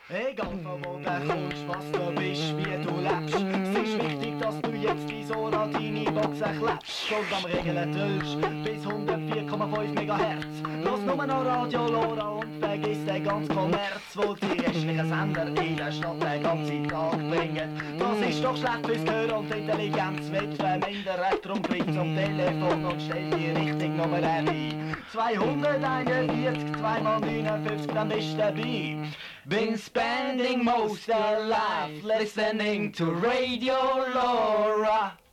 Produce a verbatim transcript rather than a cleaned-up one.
Egal von wo du kommst, was du bist, wie du lebst. Es ist wichtig, dass du jetzt die Sora deine Box erklebst. Und am Regeln drückst bis hundertvier Komma fünf Megahertz. Lass nur noch Radio Lora und vergiss den ganzen Kommerz, wo die restlichen Sender in der Stadt den ganzen Tag bringen. Das ist doch schlecht fürs Gehör und die Intelligenz wird vermindert. Drum griff zum Telefon und stell die richtige Nummer ein. zweihunderteinundvierzig, zwei mal neunundfünfzig, dann bist du dabei. Been spending most of life listening to Radio Lora.